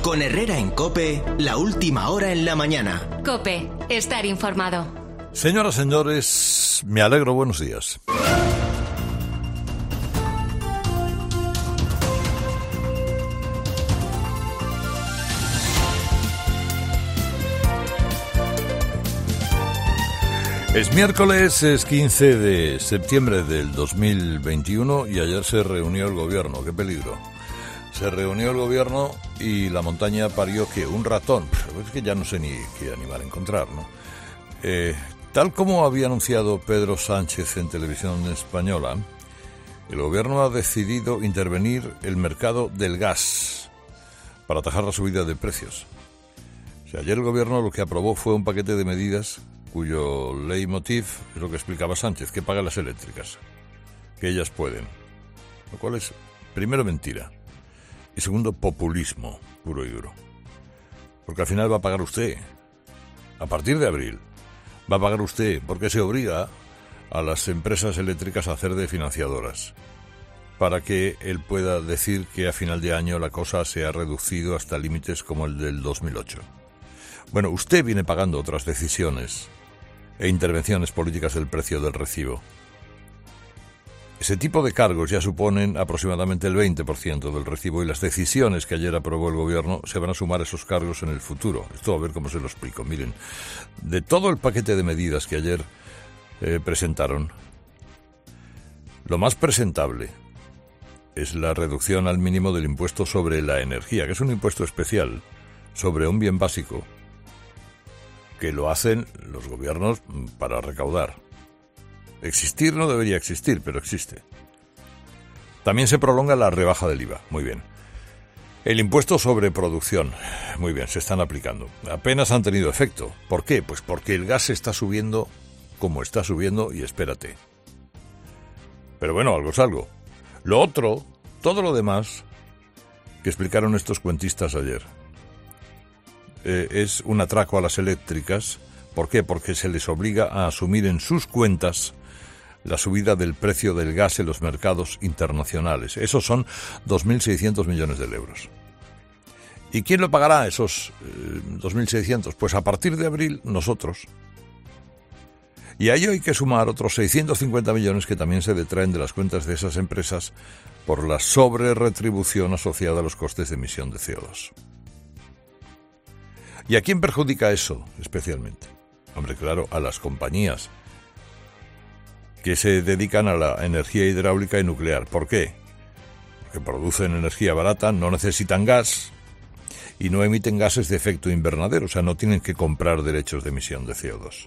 Con Herrera en COPE, la última hora en la mañana. COPE, estar informado. Señoras, señores, me alegro, buenos días. Es miércoles, es 15 de septiembre del 2021 y ayer se reunió el gobierno. ¡Qué peligro! Se reunió el gobierno y la montaña parió que un ratón. Es que ya no sé ni qué animal encontrar, ¿no? Tal como había anunciado Pedro Sánchez en Televisión Española, el gobierno ha decidido intervenir el mercado del gas para atajar la subida de precios. O sea, ayer el gobierno lo que aprobó fue un paquete de medidas cuyo leitmotiv es lo que explicaba Sánchez, que pagan las eléctricas, que ellas pueden. Lo cual es, primero, mentira. Y segundo, populismo puro y duro. Porque al final va a pagar usted. A partir de abril va a pagar usted, porque se obliga a las empresas eléctricas a hacer de financiadoras, para que él pueda decir que a final de año la cosa se ha reducido hasta límites como el del 2008. Bueno, usted viene pagando otras decisiones e intervenciones políticas del precio del recibo. Ese tipo de cargos ya suponen aproximadamente el 20% del recibo y las decisiones que ayer aprobó el gobierno se van a sumar a esos cargos en el futuro. Esto a ver cómo se lo explico. Miren, de todo el paquete de medidas que ayer presentaron, lo más presentable es la reducción al mínimo del impuesto sobre la energía, que es un impuesto especial sobre un bien básico que lo hacen los gobiernos para recaudar. Existir no debería existir, pero existe. También se prolonga la rebaja del IVA. Muy bien. El impuesto sobre producción. Muy bien, se están aplicando. Apenas han tenido efecto. ¿Por qué? Pues porque el gas está subiendo como está subiendo y espérate. Pero bueno, algo es algo. Lo otro, todo lo demás que explicaron estos cuentistas ayer, es un atraco a las eléctricas. ¿Por qué? Porque se les obliga a asumir en sus cuentas la subida del precio del gas en los mercados internacionales. Esos son 2.600 millones de euros. ¿Y quién lo pagará esos 2.600? Pues a partir de abril, nosotros. Y a ello hay que sumar otros 650 millones que también se detraen de las cuentas de esas empresas por la sobreretribución asociada a los costes de emisión de CO2. ¿Y a quién perjudica eso especialmente? Hombre, claro, a las compañías que se dedican a la energía hidráulica y nuclear. ¿Por qué? Porque producen energía barata, no necesitan gas y no emiten gases de efecto invernadero, o sea, no tienen que comprar derechos de emisión de CO2.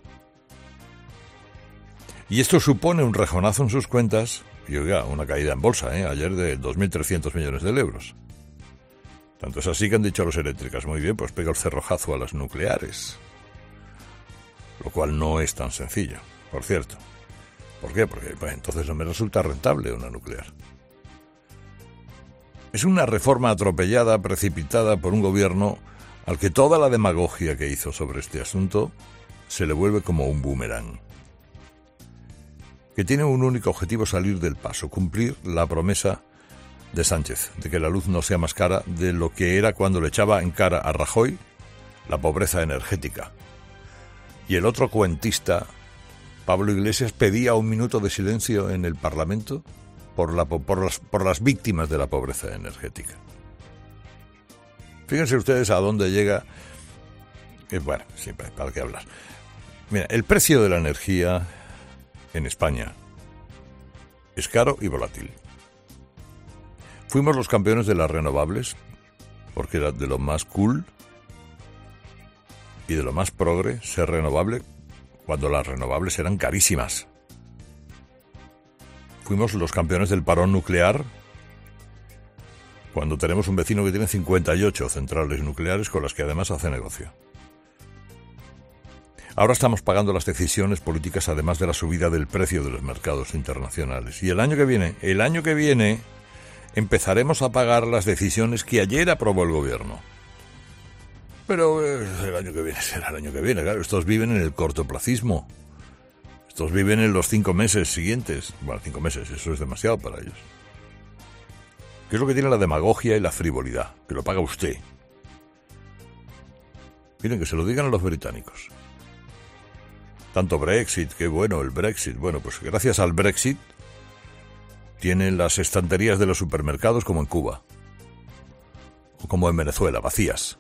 Y esto supone un rejonazo en sus cuentas, y oiga, una caída en bolsa, ayer de 2.300 millones de euros. Tanto es así que han dicho a las eléctricas, muy bien, pues pega el cerrojazo a las nucleares. Lo cual no es tan sencillo, por cierto. ¿Por qué? Porque pues, entonces no me resulta rentable una nuclear. Es una reforma atropellada, precipitada por un gobierno al que toda la demagogia que hizo sobre este asunto se le vuelve como un boomerang. Que tiene un único objetivo: salir del paso, cumplir la promesa de Sánchez, de que la luz no sea más cara de lo que era cuando le echaba en cara a Rajoy la pobreza energética. Y el otro cuentista, Pablo Iglesias, pedía 1 minuto de silencio en el Parlamento por las víctimas de la pobreza energética. Fíjense ustedes a dónde llega. Bueno, siempre, ¿para qué hablar? Mira, el precio de la energía en España es caro y volátil. Fuimos los campeones de las renovables, porque era de lo más cool y de lo más progre ser renovable, cuando las renovables eran carísimas. Fuimos los campeones del parón nuclear, cuando tenemos un vecino que tiene 58 centrales nucleares con las que además hace negocio. Ahora estamos pagando las decisiones políticas, además de la subida del precio de los mercados internacionales. Y el año que viene, empezaremos a pagar las decisiones que ayer aprobó el gobierno. Pero el año que viene será el año que viene, claro. Estos viven en el cortoplacismo. Estos viven en los 5 meses siguientes. Bueno, 5 meses, eso es demasiado para ellos. ¿Qué es lo que tiene la demagogia y la frivolidad? Que lo paga usted. Miren, que se lo digan a los británicos. Tanto Brexit, qué bueno el Brexit. Bueno, pues gracias al Brexit tienen las estanterías de los supermercados como en Cuba o como en Venezuela, vacías.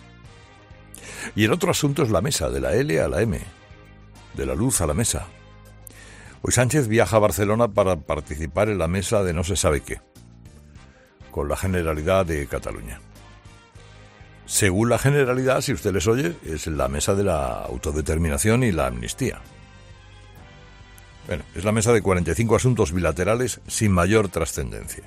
Y el otro asunto es la mesa, de la L a la M, de la luz a la mesa. Hoy Sánchez viaja a Barcelona para participar en la mesa de no se sabe qué, con la Generalidad de Cataluña. Según la Generalidad, si usted les oye, es la mesa de la autodeterminación y la amnistía. Bueno, es la mesa de 45 asuntos bilaterales sin mayor trascendencia.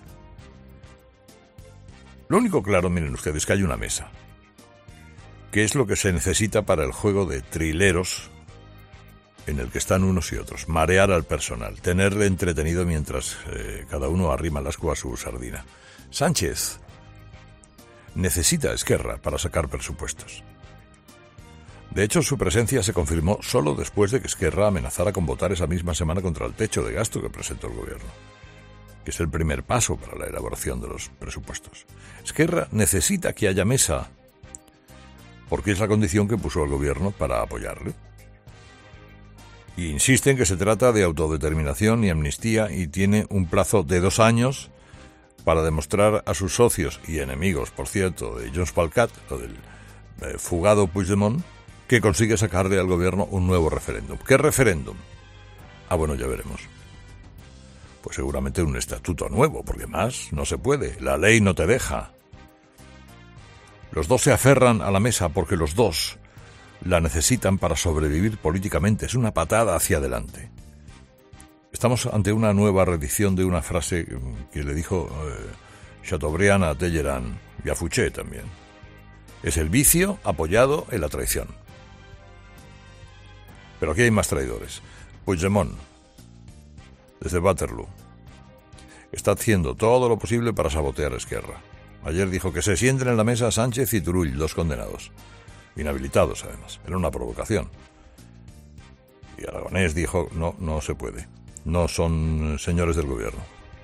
Lo único claro, miren ustedes, que hay una mesa. ¿Qué es lo que se necesita para el juego de trileros en el que están unos y otros? Marear al personal, tenerle entretenido mientras cada uno arrima el ascua a su sardina. Sánchez necesita a Esquerra para sacar presupuestos. De hecho, su presencia se confirmó solo después de que Esquerra amenazara con votar esa misma semana contra el techo de gasto que presentó el gobierno, que es el primer paso para la elaboración de los presupuestos. Esquerra necesita que haya mesa, porque es la condición que puso el gobierno para apoyarle. Y insiste en que se trata de autodeterminación y amnistía y tiene un plazo de 2 años para demostrar a sus socios y enemigos, por cierto, de Junts pel Cat, o del fugado Puigdemont, que consigue sacarle al gobierno un nuevo referéndum. ¿Qué referéndum? Ah, bueno, ya veremos. Pues seguramente un estatuto nuevo, porque más no se puede. La ley no te deja. Los dos se aferran a la mesa porque los dos la necesitan para sobrevivir políticamente. Es una patada hacia adelante. Estamos ante una nueva reedición de una frase que le dijo Chateaubriand a Talleyrand y a Fouché también. Es el vicio apoyado en la traición. Pero aquí hay más traidores. Puigdemont, desde Waterloo, está haciendo todo lo posible para sabotear a Esquerra. Ayer dijo que se sienten en la mesa Sánchez y Turull, 2 condenados. Inhabilitados, además. Era una provocación. Y Aragonés dijo, no se puede. No son señores del gobierno.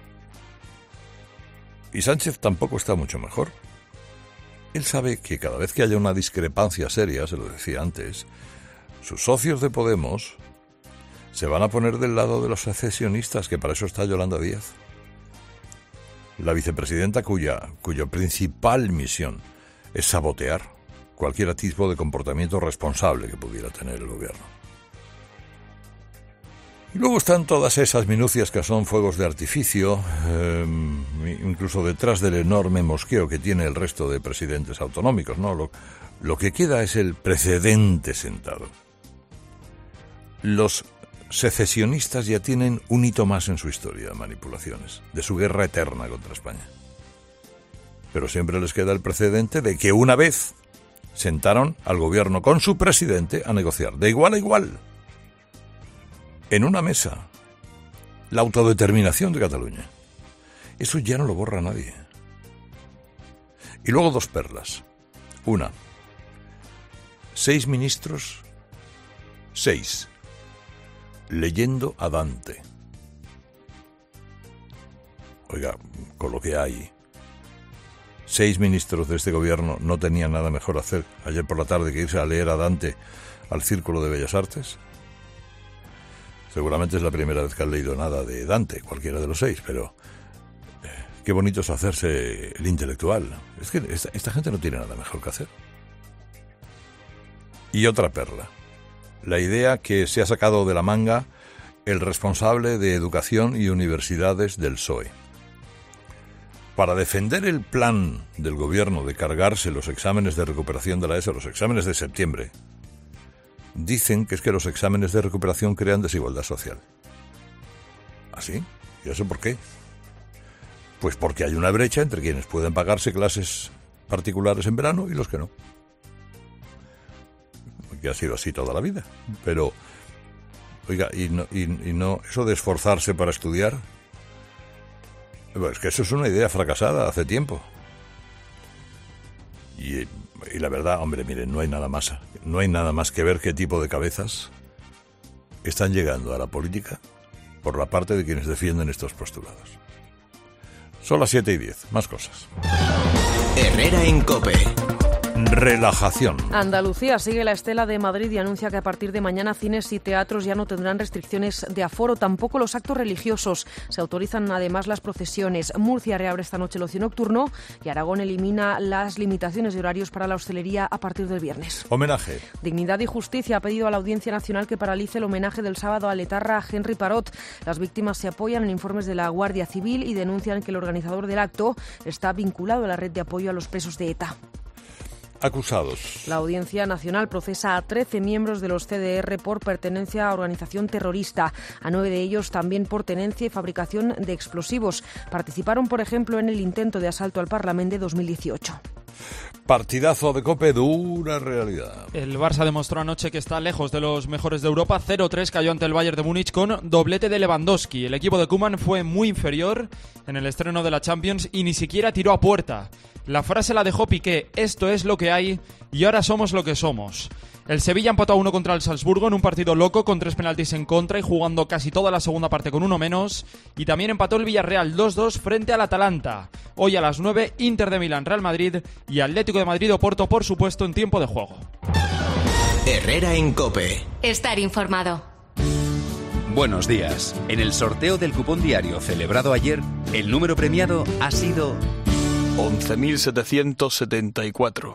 Y Sánchez tampoco está mucho mejor. Él sabe que cada vez que haya una discrepancia seria, se lo decía antes, sus socios de Podemos se van a poner del lado de los secesionistas, que para eso está Yolanda Díaz. La vicepresidenta cuya principal misión es sabotear cualquier atisbo de comportamiento responsable que pudiera tener el gobierno. Y luego están todas esas minucias que son fuegos de artificio, incluso detrás del enorme mosqueo que tiene el resto de presidentes autonómicos, ¿no? Lo que queda es el precedente sentado. Los secesionistas ya tienen un hito más en su historia de manipulaciones, de su guerra eterna contra España. Pero siempre les queda el precedente de que una vez sentaron al gobierno con su presidente a negociar, de igual a igual, en una mesa, la autodeterminación de Cataluña. Eso ya no lo borra nadie. Y luego 2 perlas. Una, 6 ministros, 6, leyendo a Dante. Oiga, con lo que hay, 6 ministros de este gobierno no tenían nada mejor hacer ayer por la tarde que irse a leer a Dante al Círculo de Bellas Artes. Seguramente es la primera vez que han leído nada de Dante, cualquiera de los 6, pero qué bonito es hacerse el intelectual. Es que esta gente no tiene nada mejor que hacer. Y otra perla. La idea que se ha sacado de la manga el responsable de Educación y Universidades del PSOE. Para defender el plan del gobierno de cargarse los exámenes de recuperación de la ESO, los exámenes de septiembre, dicen que es que los exámenes de recuperación crean desigualdad social. ¿Ah, sí? ¿Y eso por qué? Pues porque hay una brecha entre quienes pueden pagarse clases particulares en verano y los que no. Que ha sido así toda la vida. Pero, oiga, y no eso de esforzarse para estudiar, es que eso es una idea fracasada hace tiempo. Y la verdad, hombre, miren, no hay nada más que ver qué tipo de cabezas están llegando a la política por la parte de quienes defienden estos postulados. Son las 7:10, más cosas. Herrera en COPE. relajación. Andalucía sigue la estela de Madrid y anuncia que a partir de mañana cines y teatros ya no tendrán restricciones de aforo, tampoco los actos religiosos. Se autorizan además las procesiones. Murcia reabre esta noche el ocio nocturno y Aragón elimina las limitaciones de horarios para la hostelería a partir del viernes. Homenaje. Dignidad y Justicia ha pedido a la Audiencia Nacional que paralice el homenaje del sábado al etarra Henry Parot. Las víctimas se apoyan en informes de la Guardia Civil y denuncian que el organizador del acto está vinculado a la red de apoyo a los presos de ETA. Acusados. La Audiencia Nacional procesa a 13 miembros de los CDR por pertenencia a organización terrorista, a 9 de ellos también por tenencia y fabricación de explosivos. Participaron, por ejemplo, en el intento de asalto al Parlamento de 2018. Partidazo de COPE, dura realidad. El Barça demostró anoche que está lejos de los mejores de Europa. 0-3 cayó ante el Bayern de Múnich con doblete de Lewandowski. El equipo de Koeman fue muy inferior en el estreno de la Champions y ni siquiera tiró a puerta. La frase la dejó Piqué: esto es lo que hay y ahora somos lo que somos. El Sevilla empató a 1 contra el Salzburgo en un partido loco con 3 penaltis en contra y jugando casi toda la segunda parte con uno menos. Y también empató el Villarreal 2-2 frente al Atalanta. Hoy a las 9, Inter de Milán, Real Madrid y Atlético de Madrid Oporto, por supuesto, en tiempo de juego. Herrera en COPE. Estar informado. Buenos días. En el sorteo del cupón diario celebrado ayer, el número premiado ha sido 11.774.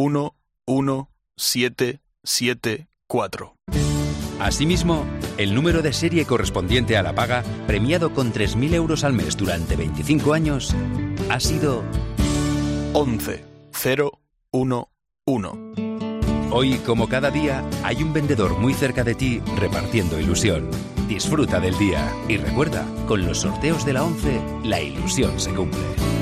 11774. Asimismo, el número de serie correspondiente a la paga, premiado con 3.000 euros al mes durante 25 años, ha sido 11011. Hoy, como cada día, hay un vendedor muy cerca de ti repartiendo ilusión. Disfruta del día y recuerda, con los sorteos de la 11, la ilusión se cumple.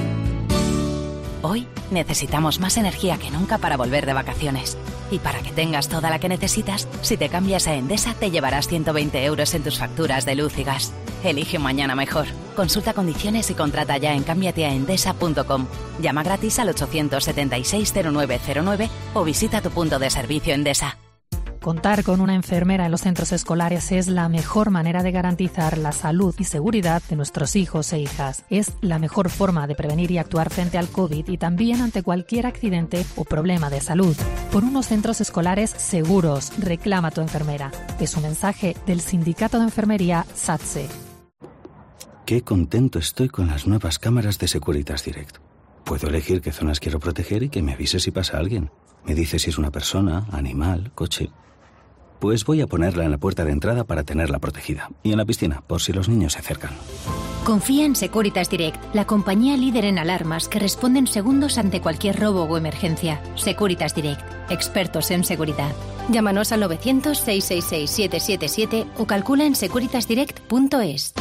Hoy necesitamos más energía que nunca para volver de vacaciones. Y para que tengas toda la que necesitas, si te cambias a Endesa te llevarás 120 euros en tus facturas de luz y gas. Elige un mañana mejor. Consulta condiciones y contrata ya en cambiateaendesa.com. Llama gratis al 876-0909 o visita tu punto de servicio Endesa. Contar con una enfermera en los centros escolares es la mejor manera de garantizar la salud y seguridad de nuestros hijos e hijas. Es la mejor forma de prevenir y actuar frente al COVID y también ante cualquier accidente o problema de salud. Por unos centros escolares seguros, reclama tu enfermera. Es un mensaje del Sindicato de Enfermería SATSE. Qué contento estoy con las nuevas cámaras de Securitas Direct. Puedo elegir qué zonas quiero proteger y que me avise si pasa alguien. Me dice si es una persona, animal, coche. Pues voy a ponerla en la puerta de entrada para tenerla protegida. Y en la piscina, por si los niños se acercan. Confía en Securitas Direct, la compañía líder en alarmas que responde en segundos ante cualquier robo o emergencia. Securitas Direct, expertos en seguridad. Llámanos al 900-666-777 o calcula en securitasdirect.es.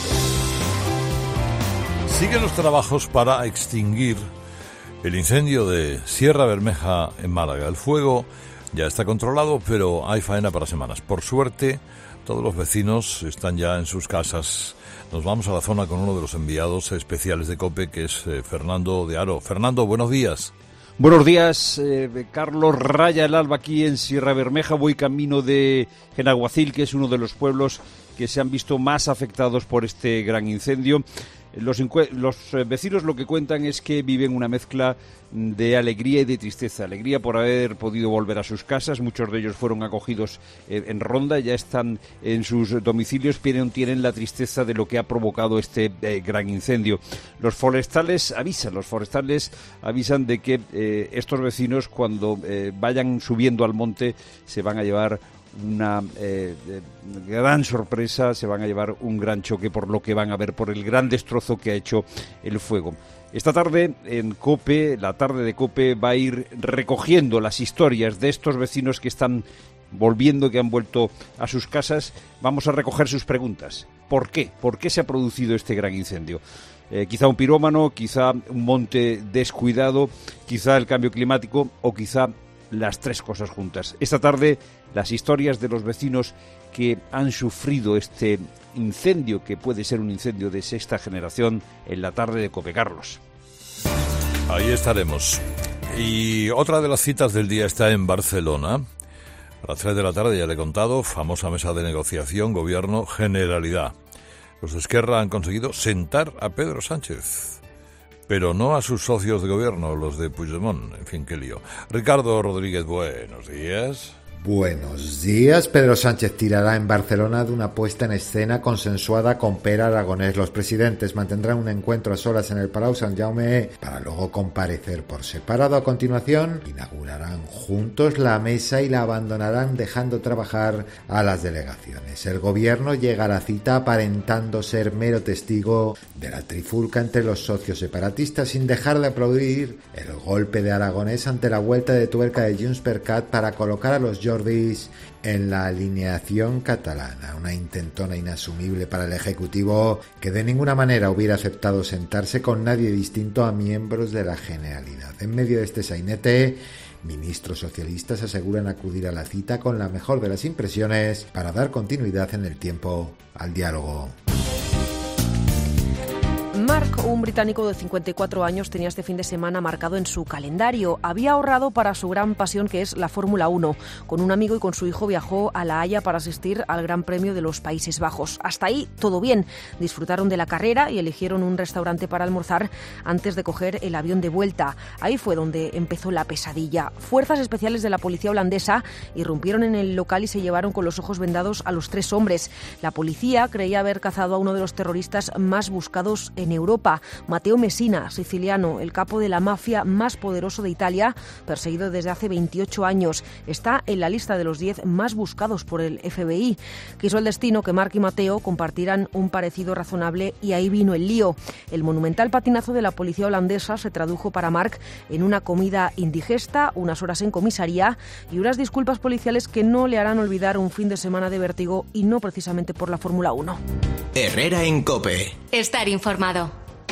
Siguen los trabajos para extinguir el incendio de Sierra Bermeja en Málaga. El fuego ya está controlado, pero hay faena para semanas. Por suerte, todos los vecinos están ya en sus casas. Nos vamos a la zona con uno de los enviados especiales de COPE, que es Fernando de Haro. Fernando, buenos días. Buenos días, Carlos. Raya el alba aquí en Sierra Bermeja. Voy camino de Genaguacil, que es uno de los pueblos que se han visto más afectados por este gran incendio. Los vecinos lo que cuentan es que viven una mezcla de alegría y de tristeza. Alegría por haber podido volver a sus casas. Muchos de ellos fueron acogidos en Ronda, ya están en sus domicilios, pero tienen la tristeza de lo que ha provocado este gran incendio. Los forestales avisan de que estos vecinos, cuando vayan subiendo al monte, se van a llevar una gran sorpresa, se van a llevar un gran choque por lo que van a ver, por el gran destrozo que ha hecho el fuego. Esta tarde en COPE, la tarde de COPE, va a ir recogiendo las historias de estos vecinos que están volviendo, que han vuelto a sus casas. Vamos a recoger sus preguntas. ¿Por qué? ¿Por qué se ha producido este gran incendio? Quizá un pirómano, quizá un monte descuidado, quizá el cambio climático o quizá las tres cosas juntas. Esta tarde, las historias de los vecinos que han sufrido este incendio, que puede ser un incendio de sexta generación, en la tarde de COPE. Carlos. Ahí estaremos. Y otra de las citas del día está en Barcelona. A las 3 de la tarde, ya le he contado, famosa mesa de negociación, Gobierno, Generalidad. Los de Esquerra han conseguido sentar a Pedro Sánchez. pero no a sus socios de gobierno, los de Puigdemont. En fin, qué lío. Ricardo Rodríguez, buenos días. Buenos días. Pedro Sánchez tirará en Barcelona de una puesta en escena consensuada con Pere Aragonès. Los presidentes mantendrán un encuentro a solas en el Palau Sant Jaume para luego comparecer por separado. A continuación, inaugurarán juntos la mesa y la abandonarán dejando trabajar a las delegaciones. El gobierno llega a la cita aparentando ser mero testigo de la trifulca entre los socios separatistas, sin dejar de aplaudir el golpe de Aragonès ante la vuelta de tuerca de JxCat para colocar a los Jordis en la alineación catalana, una intentona inasumible para el Ejecutivo que de ninguna manera hubiera aceptado sentarse con nadie distinto a miembros de la Generalidad. En medio de este sainete, ministros socialistas aseguran acudir a la cita con la mejor de las impresiones para dar continuidad en el tiempo al diálogo. Mark, un británico de 54 años, tenía este fin de semana marcado en su calendario. Había ahorrado para su gran pasión, que es la Fórmula 1. Con un amigo y con su hijo viajó a La Haya para asistir al Gran Premio de los Países Bajos. Hasta ahí todo bien. Disfrutaron de la carrera y eligieron un restaurante para almorzar antes de coger el avión de vuelta. Ahí fue donde empezó la pesadilla. Fuerzas especiales de la policía holandesa irrumpieron en el local y se llevaron con los ojos vendados a los 3 hombres. La policía creía haber cazado a uno de los terroristas más buscados en Europa, Matteo Messina, siciliano, el capo de la mafia más poderoso de Italia, perseguido desde hace 28 años. Está en la lista de los 10 más buscados por el FBI. Quiso el destino que Mark y Matteo compartieran un parecido razonable y ahí vino el lío. El monumental patinazo de la policía holandesa se tradujo para Mark en una comida indigesta, unas horas en comisaría y unas disculpas policiales que no le harán olvidar un fin de semana de vértigo, y no precisamente por la Fórmula 1. Herrera en COPE. Estar informado.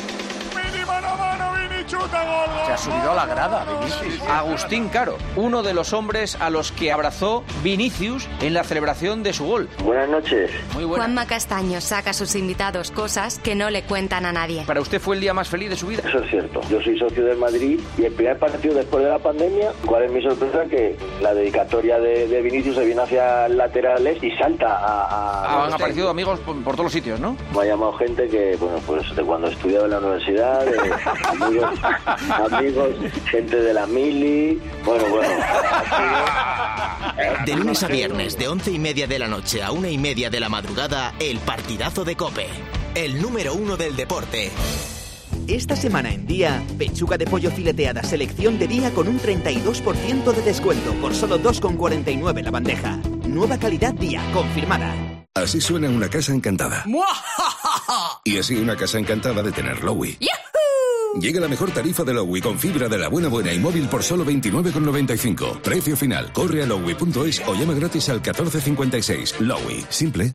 Se ha subido a la grada, Vinicius. Agustín Caro, uno de los hombres a los que abrazó Vinicius en la celebración de su gol. Buenas noches. Muy buenas. Juanma Castaño saca a sus invitados cosas que no le cuentan a nadie. ¿Para usted fue el día más feliz de su vida? Eso es cierto. Yo soy socio del Madrid y el primer partido después de la pandemia, ¿cuál es mi sorpresa? Que la dedicatoria de Vinicius se viene hacia el laterales y salta a han aparecido amigos por todos los sitios, ¿no? Me ha llamado gente que, bueno, pues de cuando estudiaba en la universidad, amigos, gente de la mili, bueno. De lunes a viernes, de 11:30 de la noche a 1:30 de la madrugada, el partidazo de COPE, el número 1 del deporte. Esta semana en Día, pechuga de pollo fileteada selección de día con un 32% de descuento por solo 2,49 la bandeja. Nueva calidad Día, confirmada. Así suena una casa encantada. Y así una casa encantada de tener Lowy. Llega la mejor tarifa de Lowy con fibra de la buena y móvil por solo 29,95. Precio final. Corre a lowy.es o llama gratis al 1456. Lowy. Simple.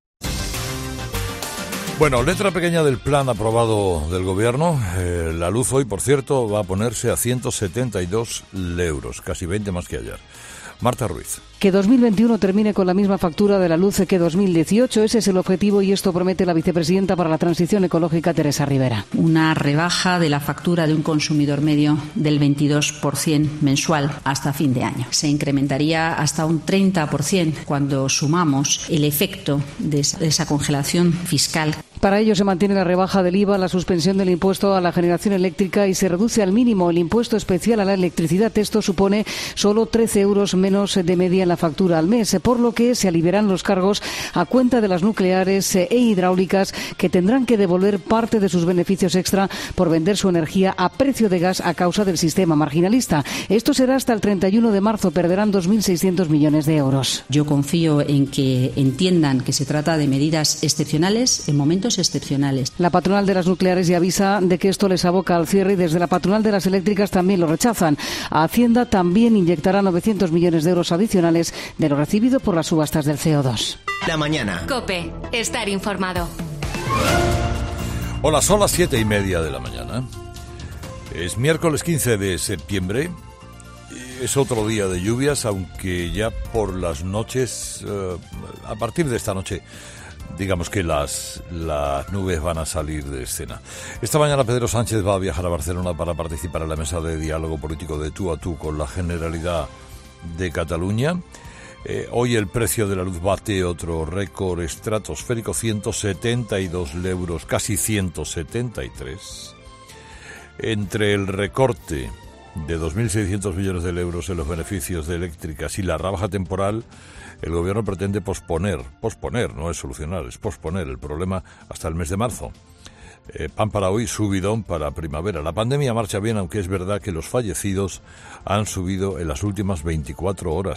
Bueno, letra pequeña del plan aprobado del gobierno. La luz hoy, por cierto, va a ponerse a 172 euros, casi 20 más que ayer. Marta Ruiz. Que 2021 termine con la misma factura de la luz que 2018, ese es el objetivo y esto promete la vicepresidenta para la transición ecológica, Teresa Rivera. Una rebaja de la factura de un consumidor medio del 22% mensual hasta fin de año. Se incrementaría hasta un 30% cuando sumamos el efecto de esa congelación fiscal. Para ello se mantiene la rebaja del IVA, la suspensión del impuesto a la generación eléctrica y se reduce al mínimo el impuesto especial a la electricidad. Esto supone solo 13 euros menos de media en la factura al mes, por lo que se aliviarán los cargos a cuenta de las nucleares e hidráulicas, que tendrán que devolver parte de sus beneficios extra por vender su energía a precio de gas a causa del sistema marginalista. Esto será hasta el 31 de marzo, perderán 2.600 millones de euros. Yo confío en que entiendan que se trata de medidas excepcionales en momentos excepcionales. La patronal de las nucleares ya avisa de que esto les aboca al cierre y desde la patronal de las eléctricas también lo rechazan. Hacienda también inyectará 900 millones de euros adicionales de lo recibido por las subastas del CO2. La mañana. COPE. Estar informado. Hola, son las 7:30 de la mañana. Es miércoles 15 de septiembre. Es otro día de lluvias, aunque ya por las noches, a partir de esta noche, digamos que las nubes van a salir de escena. Esta mañana Pedro Sánchez va a viajar a Barcelona para participar en la mesa de diálogo político de tú a tú con la Generalidad de Cataluña. Hoy el precio de la luz bate otro récord estratosférico, 172 euros, casi 173. Entre el recorte de 2.600 millones de euros en los beneficios de eléctricas y la rebaja temporal, el gobierno pretende posponer, no es solucionar, es posponer el problema hasta el mes de marzo. Pan para hoy, subidón para primavera. La pandemia marcha bien, aunque es verdad que los fallecidos han subido en las últimas 24 horas,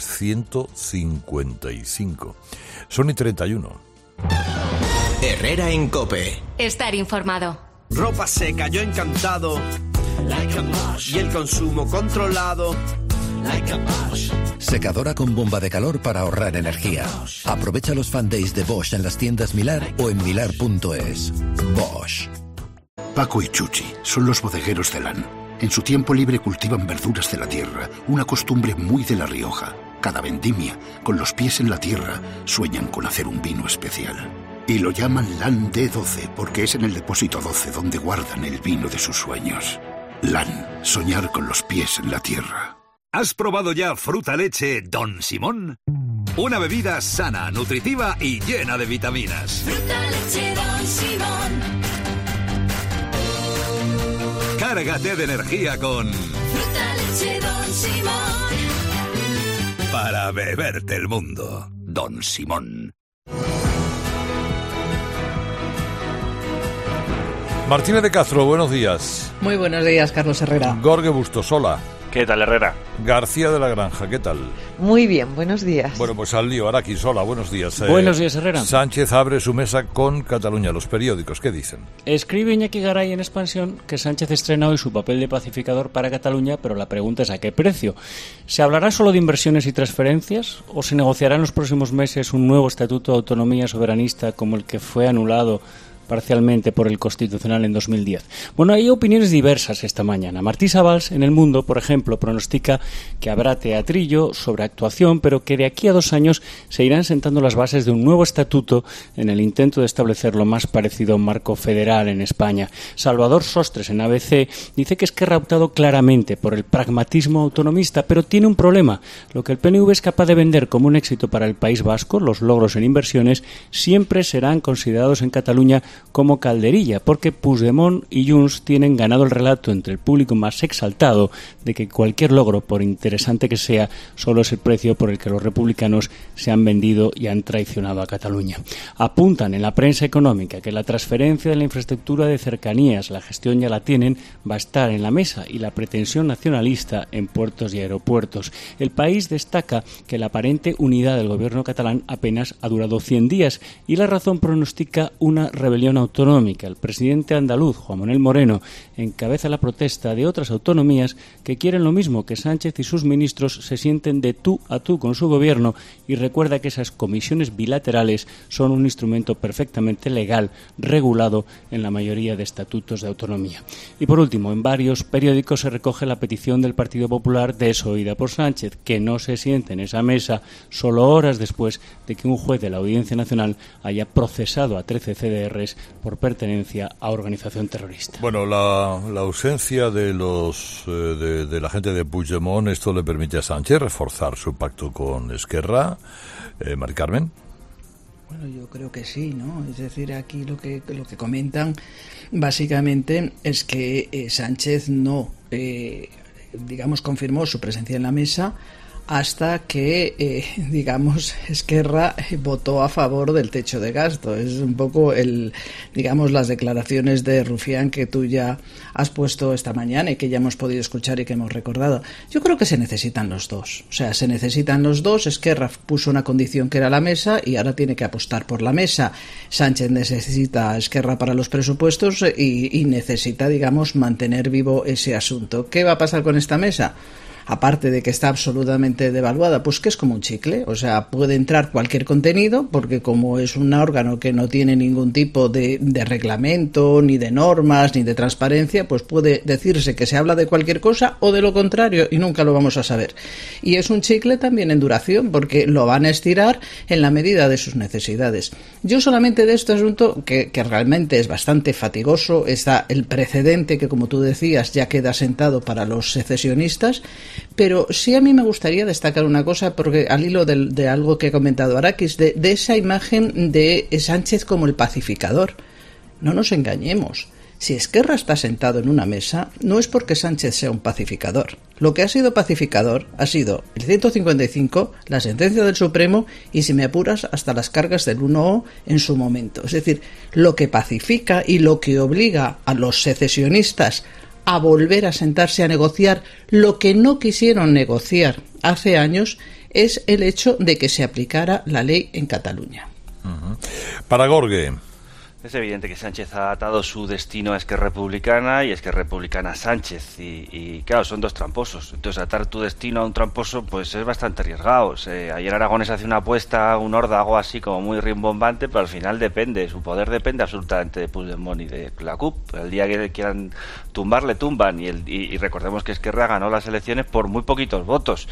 155. Son y 31. Herrera en COPE. Estar informado. Ropa seca, yo encantado. Y el consumo controlado. Secadora con bomba de calor para ahorrar energía. Aprovecha los Fan Days de Bosch en las tiendas Milar o en milar.es. Bosch. Paco y Chuchi son los bodegueros de LAN. En su tiempo libre cultivan verduras de la tierra, una costumbre muy de La Rioja. Cada vendimia, con los pies en la tierra, sueñan con hacer un vino especial. Y lo llaman LAN D12 porque es en el depósito 12 donde guardan el vino de sus sueños. LAN, soñar con los pies en la tierra. ¿Has probado ya Fruta Leche Don Simón? Una bebida sana, nutritiva y llena de vitaminas. Fruta Leche Don Simón. Cárgate de energía con Fruta Leche Don Simón. Para beberte el mundo, Don Simón. Martínez de Castro, buenos días. Muy buenos días, Carlos Herrera. Gorge Bustosola. ¿Qué tal, Herrera? García de la Granja, ¿qué tal? Muy bien, buenos días. Bueno, pues al lío, Araki Sola, buenos días. Buenos días, Herrera. Sánchez abre su mesa con Cataluña. Los periódicos, ¿qué dicen? Escribe Iñaki Garay en Expansión que Sánchez estrena hoy su papel de pacificador para Cataluña, pero la pregunta es ¿a qué precio? ¿Se hablará solo de inversiones y transferencias o se negociará en los próximos meses un nuevo estatuto de autonomía soberanista como el que fue anulado parcialmente por el Constitucional en 2010. Bueno, hay opiniones diversas esta mañana. Martí Sabals, en El Mundo, por ejemplo, pronostica que habrá teatrillo sobre actuación, pero que de aquí a 2 años se irán sentando las bases de un nuevo estatuto en el intento de establecer lo más parecido a un marco federal en España. Salvador Sostres, en ABC, dice que Esquerra ha optado claramente por el pragmatismo autonomista, pero tiene un problema. Lo que el PNV es capaz de vender como un éxito para el País Vasco, los logros en inversiones, siempre serán considerados en Cataluña como calderilla, porque Puigdemont y Junts tienen ganado el relato entre el público más exaltado de que cualquier logro, por interesante que sea, solo es el precio por el que los republicanos se han vendido y han traicionado a Cataluña. Apuntan en la prensa económica que la transferencia de la infraestructura de cercanías, la gestión ya la tienen, va a estar en la mesa y la pretensión nacionalista en puertos y aeropuertos. El País destaca que la aparente unidad del gobierno catalán apenas ha durado 100 días y La Razón pronostica una rebelión autonómica. El presidente andaluz, Juan Manuel Moreno, encabeza la protesta de otras autonomías que quieren lo mismo, que Sánchez y sus ministros se sienten de tú a tú con su gobierno, y recuerda que esas comisiones bilaterales son un instrumento perfectamente legal, regulado en la mayoría de estatutos de autonomía. Y por último, en varios periódicos se recoge la petición del Partido Popular desoída por Sánchez, que no se siente en esa mesa solo horas después de que un juez de la Audiencia Nacional haya procesado a 13 CDRs por pertenencia a organización terrorista. Bueno, la ausencia de de la gente de Puigdemont, esto le permite a Sánchez reforzar su pacto con Esquerra. Mari Carmen. Bueno, yo creo que sí, ¿no? Es decir, aquí lo que comentan básicamente es que Sánchez no, confirmó su presencia en la mesa hasta que, Esquerra votó a favor del techo de gasto. Es un poco las declaraciones de Rufián que tú ya has puesto esta mañana y que ya hemos podido escuchar y que hemos recordado. Yo creo que se necesitan los dos. O sea, se necesitan los dos. Esquerra puso una condición que era la mesa y ahora tiene que apostar por la mesa. Sánchez necesita a Esquerra para los presupuestos y necesita, mantener vivo ese asunto. ¿Qué va a pasar con esta mesa? Aparte de que está absolutamente devaluada, pues que es como un chicle, o sea, puede entrar cualquier contenido, porque como es un órgano que no tiene ningún tipo de reglamento, ni de normas, ni de transparencia, pues puede decirse que se habla de cualquier cosa o de lo contrario y nunca lo vamos a saber. Y es un chicle también en duración, porque lo van a estirar en la medida de sus necesidades. Yo solamente de este asunto, que realmente es bastante fatigoso, está el precedente que, como tú decías, ya queda sentado para los secesionistas. Pero sí a mí me gustaría destacar una cosa, porque al hilo de algo que ha comentado Arakis, de esa imagen de Sánchez como el pacificador. No nos engañemos. Si Esquerra está sentado en una mesa, no es porque Sánchez sea un pacificador. Lo que ha sido pacificador ha sido el 155, la sentencia del Supremo y, si me apuras, hasta las cargas del 1O en su momento. Es decir, lo que pacifica y lo que obliga a los secesionistas a volver a sentarse a negociar lo que no quisieron negociar hace años es el hecho de que se aplicara la ley en Cataluña. Para Gorgue. Es evidente que Sánchez ha atado su destino a Esquerra Republicana y Esquerra Republicana a Sánchez y claro, son dos tramposos. Entonces atar tu destino a un tramposo pues es bastante arriesgado. Ayer Aragonés hace una apuesta, un órdago así como muy rimbombante, pero al final depende, su poder depende absolutamente de Puigdemont y de la CUP. El día que quieran tumbar, le tumban y recordemos que Esquerra ganó las elecciones por muy poquitos votos.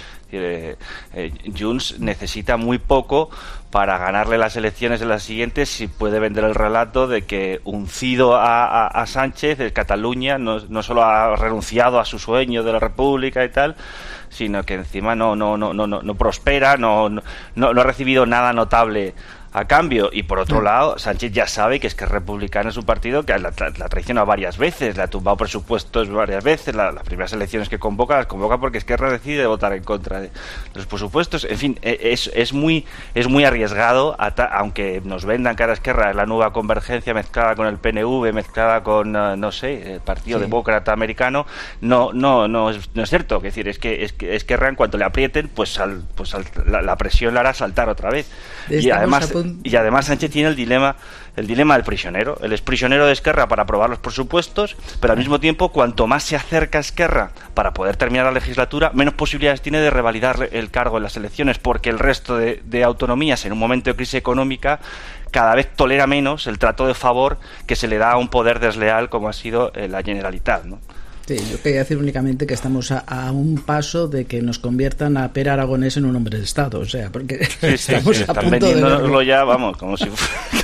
Junts necesita muy poco para ganarle las elecciones en las siguientes si puede vender el relato de que uncido a Sánchez, el Cataluña no solo ha renunciado a su sueño de la República y tal, sino que encima no prospera, no ha recibido nada notable a cambio. Y por otro lado, Sánchez ya sabe que Esquerra Republicana es un partido que la traicionado varias veces, le ha tumbado presupuestos varias veces, las primeras elecciones que convoca, las convoca porque Esquerra decide votar en contra de los presupuestos. En fin, es muy arriesgado, aunque nos vendan que ahora Esquerra es la nueva convergencia mezclada con el PNV, mezclada con, el Partido Demócrata Americano, no es cierto. Es decir, es que Esquerra, en cuanto le aprieten, la presión la hará saltar otra vez. Y además Sánchez tiene el dilema del prisionero. Él es prisionero de Esquerra para aprobar los presupuestos, pero al mismo tiempo, cuanto más se acerca a Esquerra para poder terminar la legislatura, menos posibilidades tiene de revalidar el cargo en las elecciones, porque el resto de autonomías, en un momento de crisis económica, cada vez tolera menos el trato de favor que se le da a un poder desleal como ha sido la Generalitat, ¿no? Sí, yo quería decir únicamente que estamos a un paso de que nos conviertan a Pere Aragonés en un hombre de Estado, o sea, porque estamos a punto de verlo. Ya, vamos, como si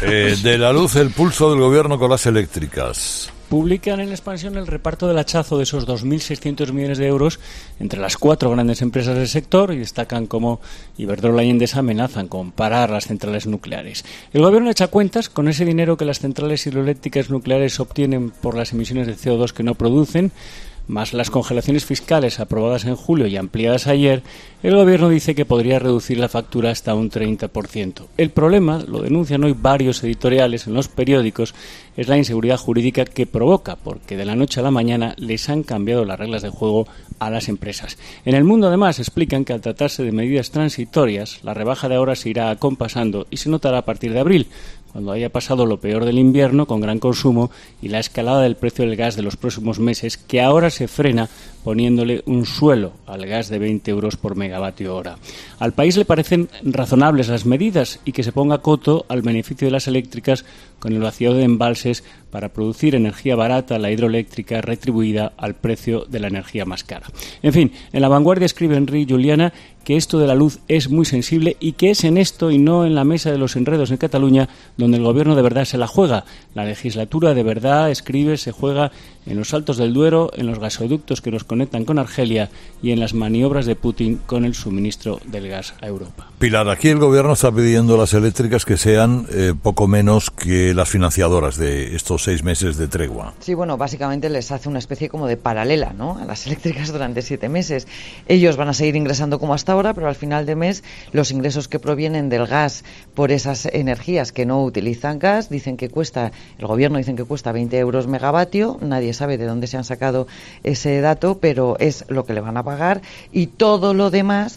de la luz, el pulso del gobierno con las eléctricas. Publican en Expansión el reparto del hachazo de esos 2.600 millones de euros entre las 4 grandes empresas del sector y destacan cómo Iberdrola y Endesa amenazan con parar las centrales nucleares. El gobierno echa cuentas con ese dinero que las centrales hidroeléctricas nucleares obtienen por las emisiones de CO2 que no producen, más las congelaciones fiscales aprobadas en julio y ampliadas ayer. El gobierno dice que podría reducir la factura hasta un 30%. El problema, lo denuncian hoy varios editoriales en los periódicos, es la inseguridad jurídica que provoca, porque de la noche a la mañana les han cambiado las reglas de juego a las empresas. En El Mundo, además, explican que al tratarse de medidas transitorias, la rebaja de ahora se irá acompasando y se notará a partir de abril, cuando haya pasado lo peor del invierno con gran consumo y la escalada del precio del gas de los próximos meses, que ahora se frena poniéndole un suelo al gas de 20 euros por megavatio hora. Al país le parecen razonables las medidas y que se ponga coto al beneficio de las eléctricas con el vaciado de embalses para producir energía barata, la hidroeléctrica retribuida al precio de la energía más cara. En fin, en La Vanguardia escribe Enrique Juliana que esto de la luz es muy sensible y que es en esto y no en la mesa de los enredos en Cataluña donde el gobierno de verdad se la juega. La legislatura de verdad, escribe, se juega en los Altos del Duero, en los gasoductos que nos conectan con Argelia y en las maniobras de Putin con el suministro del gas a Europa. Pilar, aquí el gobierno está pidiendo a las eléctricas que sean poco menos que las financiadoras de estos 6 meses de tregua. Sí, bueno, básicamente les hace una especie como de paralela, ¿no?, a las eléctricas durante 7 meses. Ellos van a seguir ingresando como hasta ahora, pero al final de mes los ingresos que provienen del gas por esas energías que no utilizan gas, el gobierno dicen que cuesta 20 euros megavatio, nadie sabe de dónde se han sacado ese dato, pero es lo que le van a pagar, y todo lo demás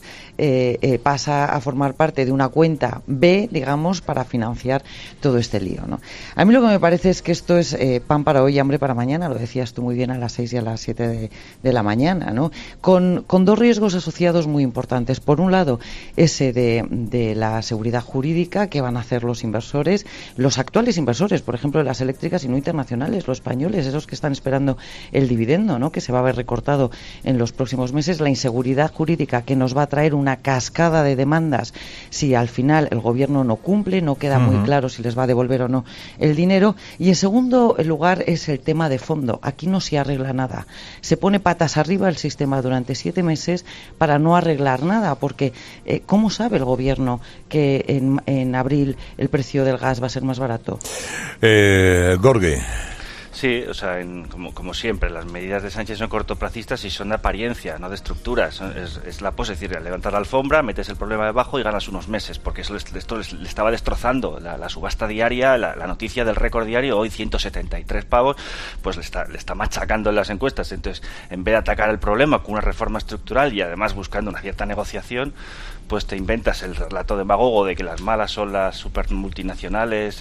pasa a formar parte de una cuenta B, digamos, para financiar todo este lío, ¿no? A mí lo que me parece es que esto es pan para hoy y hambre para mañana, lo decías tú muy bien, a las 6 y a las 7 de la mañana, ¿no? Con dos riesgos asociados muy importantes. Por un lado, ese de la seguridad jurídica que van a hacer los inversores, los actuales inversores, por ejemplo, de las eléctricas y no internacionales, los españoles, esos que están esperando el dividendo, ¿no?, que se va a ver recortado en los próximos meses, la inseguridad jurídica que nos va a traer una cascada de demandas si al final el gobierno no cumple, no queda muy claro si les va a devolver o no el dinero. Y en segundo lugar es el tema de fondo. Aquí no se arregla nada. Se pone patas arriba el sistema durante 7 meses para no arreglar nada, porque ¿cómo sabe el gobierno que en abril el precio del gas va a ser más barato? Gorgue. Sí, o sea, como siempre, las medidas de Sánchez son cortoplacistas y son de apariencia, no de estructuras. Es la pose, es decir, levantar la alfombra, metes el problema debajo y ganas unos meses, porque esto le estaba destrozando la subasta diaria, la noticia del récord diario, hoy 173 pavos, pues le está machacando en las encuestas. Entonces, en vez de atacar el problema con una reforma estructural y además buscando una cierta negociación, pues te inventas el relato demagogo de que las malas son las super multinacionales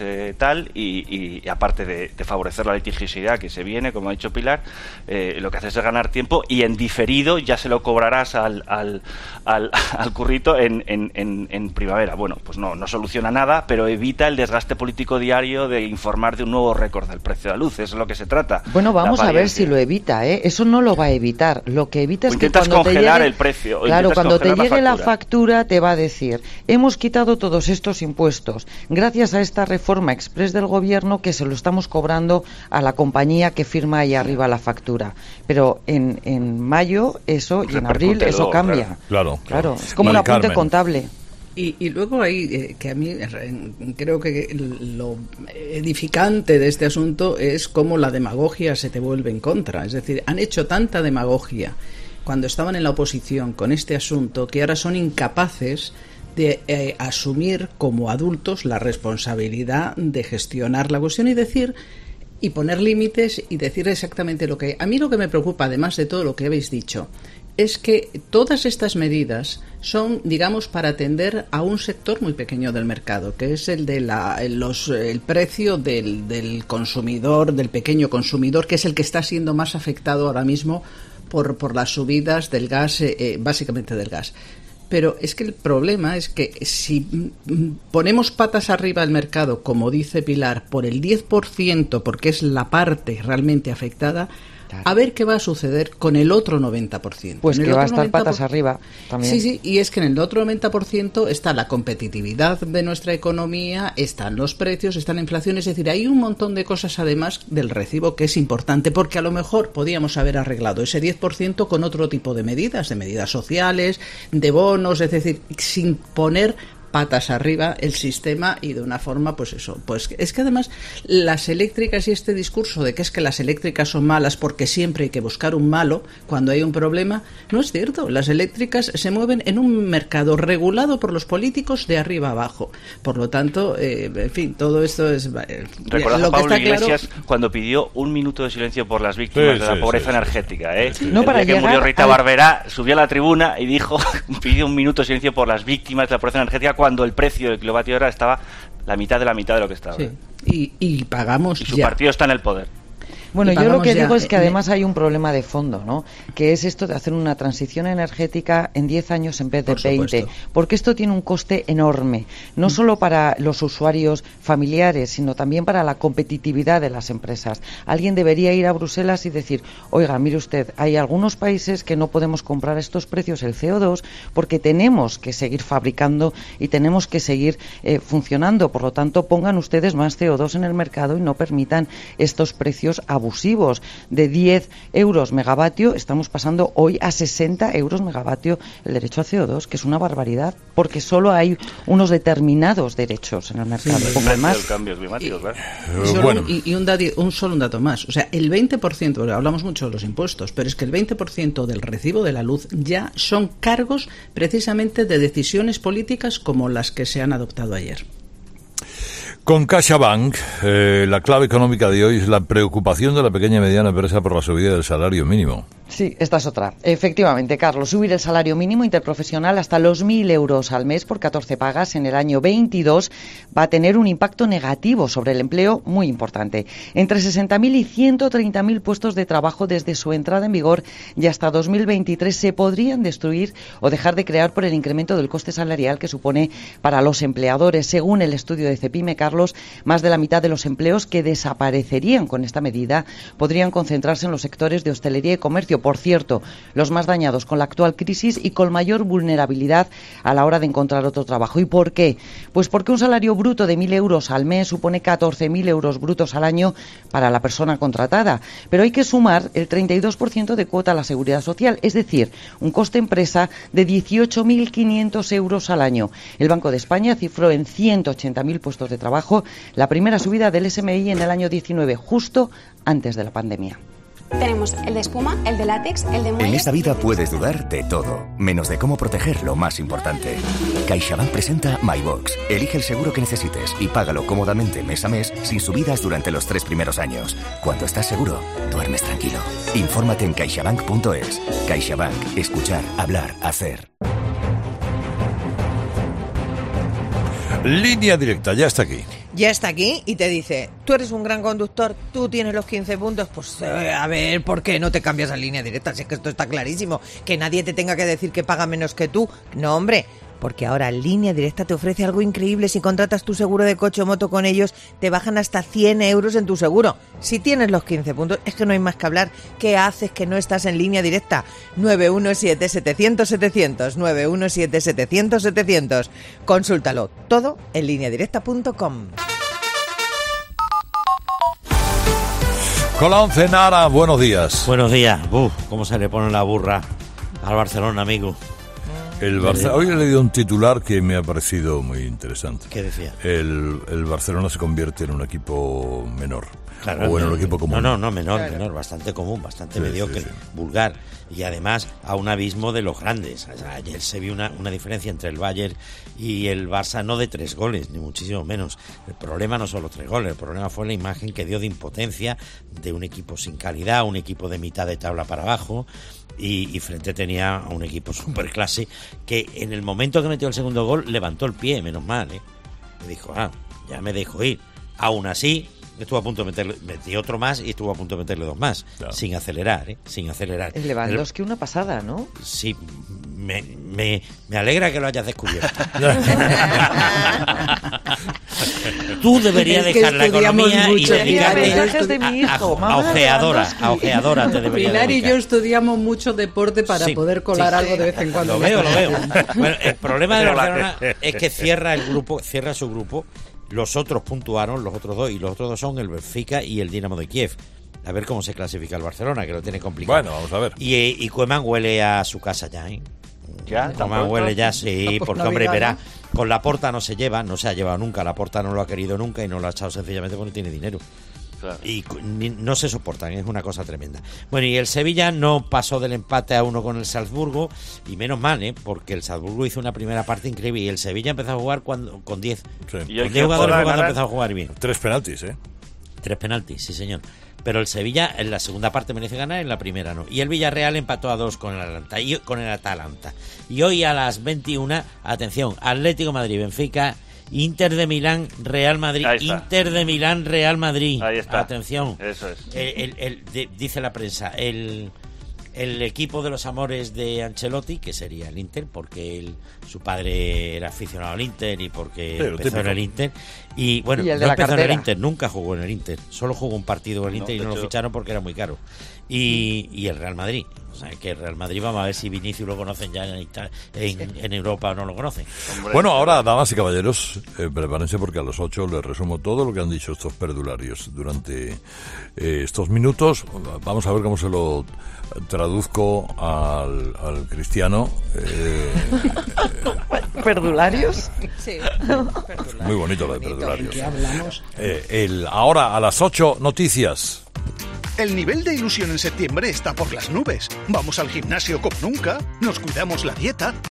y aparte de favorecer la litigiosidad que se viene, como ha dicho Pilar, lo que haces es ganar tiempo y en diferido ya se lo cobrarás al currito en primavera. Bueno, pues no soluciona nada, pero evita el desgaste político diario de informar de un nuevo récord del precio de la luz. Eso es lo que se trata. Bueno, vamos a ver si lo evita, ¿eh? Eso no lo va a evitar. Lo que evita es que cuando congelar te llegue el precio. Claro, cuando te llegue la factura te va a decir, hemos quitado todos estos impuestos gracias a esta reforma express del gobierno que se lo estamos cobrando a la compañía que firma ahí arriba la factura. Pero en mayo eso y en abril eso cambia. Claro. Es como un apunte contable. Y luego hay que a mí creo que lo edificante de este asunto es cómo la demagogia se te vuelve en contra. Es decir, han hecho tanta demagogia cuando estaban en la oposición con este asunto que ahora son incapaces de asumir como adultos la responsabilidad de gestionar la cuestión y decir y poner límites y decir exactamente lo que hay. A mí lo que me preocupa, además de todo lo que habéis dicho, es que todas estas medidas son, digamos, para atender a un sector muy pequeño del mercado, que es el de el precio del consumidor, del pequeño consumidor, que es el que está siendo más afectado ahora mismo por las subidas del gas, básicamente del gas. Pero es que el problema es que si ponemos patas arriba al mercado, como dice Pilar, por el 10%, porque es la parte realmente afectada, a ver qué va a suceder con el otro 90%. Pues que va a estar patas arriba también. Sí, y es que en el otro 90% está la competitividad de nuestra economía, están los precios, está la inflación, es decir, hay un montón de cosas además del recibo que es importante, porque a lo mejor podíamos haber arreglado ese 10% con otro tipo de medidas sociales, de bonos, es decir, sin poner patas arriba el sistema y de una forma, pues eso, pues es que además las eléctricas y este discurso de que es que las eléctricas son malas porque siempre hay que buscar un malo cuando hay un problema, no es cierto. Las eléctricas se mueven en un mercado regulado por los políticos de arriba abajo. Por lo tanto, en fin, todo esto es Recuerda lo a Pablo que está Iglesias claro, cuando pidió 1 minuto de silencio por las víctimas de la pobreza energética, ¿eh? No, el para día que murió Rita Barberá, subió a la tribuna y dijo, pidió 1 minuto de silencio por las víctimas de la pobreza energética cuando el precio del kilovatio hora estaba la mitad de lo que estaba. Sí. Y pagamos y su ya. Partido está en el poder. Bueno, yo lo que digo es que además hay un problema de fondo, ¿no? Que es esto de hacer una transición energética en 10 años en vez de 20, porque esto tiene un coste enorme, no solo para los usuarios familiares, sino también para la competitividad de las empresas. Alguien debería ir a Bruselas y decir, oiga, mire usted, hay algunos países que no podemos comprar a estos precios el CO2 porque tenemos que seguir fabricando y tenemos que seguir funcionando, por lo tanto pongan ustedes más CO2 en el mercado y no permitan estos precios abusivos. De 10 euros megavatio estamos pasando hoy a 60 euros megavatio el derecho a CO2, que es una barbaridad, porque solo hay unos determinados derechos en el mercado. Solo un dato más. O sea, el 20%, hablamos mucho de los impuestos, pero es que el 20% del recibo de la luz ya son cargos precisamente de decisiones políticas como las que se han adoptado ayer. Con CaixaBank, la clave económica de hoy es la preocupación de la pequeña y mediana empresa por la subida del salario mínimo. Sí, esta es otra. Efectivamente, Carlos, subir el salario mínimo interprofesional hasta los 1.000 euros al mes por 14 pagas en el año 22 va a tener un impacto negativo sobre el empleo muy importante. Entre 60.000 y 130.000 puestos de trabajo desde su entrada en vigor y hasta 2023 se podrían destruir o dejar de crear por el incremento del coste salarial que supone para los empleadores. Según el estudio de Cepime, Carlos, más de la mitad de los empleos que desaparecerían con esta medida podrían concentrarse en los sectores de hostelería y comercio. por cierto, los más dañados con la actual crisis y con mayor vulnerabilidad a la hora de encontrar otro trabajo. ¿Y por qué? Pues porque un salario bruto de 1.000 euros al mes supone 14.000 euros brutos al año para la persona contratada. Pero hay que sumar el 32% de cuota a la Seguridad Social, es decir, un coste empresa de 18.500 euros al año. El Banco de España cifró en 180.000 puestos de trabajo la primera subida del SMI en el año 19, justo antes de la pandemia. Tenemos el de espuma, el de látex, el de muelle... En esta vida puedes dudar de todo, menos de cómo proteger lo más importante. CaixaBank presenta MyBox. Elige el seguro que necesites y págalo cómodamente mes a mes sin subidas durante los 3 primeros años. Cuando estás seguro, duermes tranquilo. Infórmate en caixabank.es. CaixaBank. Escuchar, hablar, hacer. Línea Directa, ya está aquí. Ya está aquí y te dice, tú eres un gran conductor, tú tienes los 15 puntos, pues a ver, ¿por qué no te cambias a Línea Directa? Si es que esto está clarísimo, que nadie te tenga que decir que paga menos que tú. No, hombre, porque ahora Línea Directa te ofrece algo increíble. Si contratas tu seguro de coche o moto con ellos, te bajan hasta 100 euros en tu seguro. Si tienes los 15 puntos, es que no hay más que hablar. ¿Qué haces que no estás en Línea Directa? 917-700-700, 917-700-700. Consúltalo todo en lineadirecta.com. Con la 11, Nara, buenos días. Buenos días. Cómo se le pone la burra al Barcelona, amigo. Hoy he leído un titular que me ha parecido muy interesante. ¿Qué decía? El Barcelona se convierte en un equipo menor. Claro, o en un equipo común. No, menor, bastante común, bastante mediocre, vulgar. Y además a un abismo de los grandes. O sea, ayer se vio una diferencia entre el Bayern y el Barça, no de 3 goles, ni muchísimo menos. El problema no son los 3 goles, el problema fue la imagen que dio de impotencia de un equipo sin calidad, un equipo de mitad de tabla para abajo. Y frente tenía a un equipo superclase que en el momento que metió el segundo gol levantó el pie, menos mal, ¿eh? Me dijo, ya me dejo ir. Aún así, estuvo a punto de meterle, metí otro más y estuvo a punto de meterle 2 más, claro. Sin acelerar. El Lewandowski una pasada, ¿no? Sí, me alegra que lo hayas descubierto. Tú deberías dejar la economía y dedicarte a ojeadora te debería Pilar dedicar. Y yo estudiamos mucho deporte para poder colar algo de vez en cuando. Lo veo. Bueno, el problema de Barcelona es que cierra su grupo. Los otros puntuaron, los otros 2, y los otros 2 son el Benfica y el Dinamo de Kiev. A ver cómo se clasifica el Barcelona, que lo tiene complicado. Bueno, vamos a ver. Y Koeman huele a su casa ya, ¿eh? Koeman huele ya, sí, porque, hombre, verá, con Laporta no se ha llevado nunca. Laporta no lo ha querido nunca y no lo ha echado sencillamente porque no tiene dinero. Claro. Y no se soportan, es una cosa tremenda. Bueno, y el Sevilla no pasó del empate a 1 con el Salzburgo, y menos mal, porque el Salzburgo hizo una primera parte increíble y el Sevilla empezó a jugar con 10. Sí. Con 10 jugadores cuando empezó a jugar bien. 3 penaltis, 3 penaltis, sí señor. Pero el Sevilla en la segunda parte merece ganar, en la primera no. Y el Villarreal empató a 2 con el Atalanta. Y hoy a las 21, atención, Atlético Madrid, Benfica, Inter de Milán, Real Madrid. Inter de Milán, Real Madrid. Ahí está. Atención. Eso es. Dice la prensa, el equipo de los amores de Ancelotti, que sería el Inter, porque su padre era aficionado al Inter y porque empezó en el Inter. Y bueno, no empezó en el Inter, nunca jugó en el Inter. Solo jugó un partido en el Inter y no lo ficharon porque era muy caro. Y el Real Madrid. O sea, que el Real Madrid, vamos a ver si Vinicius lo conocen ya en Europa o no lo conocen. Bueno, ahora, damas y caballeros, prepárense porque a las 8 les resumo todo lo que han dicho estos perdularios durante estos minutos. Vamos a ver cómo se lo traduzco al cristiano. ¿Perdularios? Sí. Muy bonito lo de perdularios. ¿De qué hablamos? Ahora, a las 8, noticias. El nivel de ilusión en septiembre está por las nubes. Vamos al gimnasio como nunca, nos cuidamos la dieta.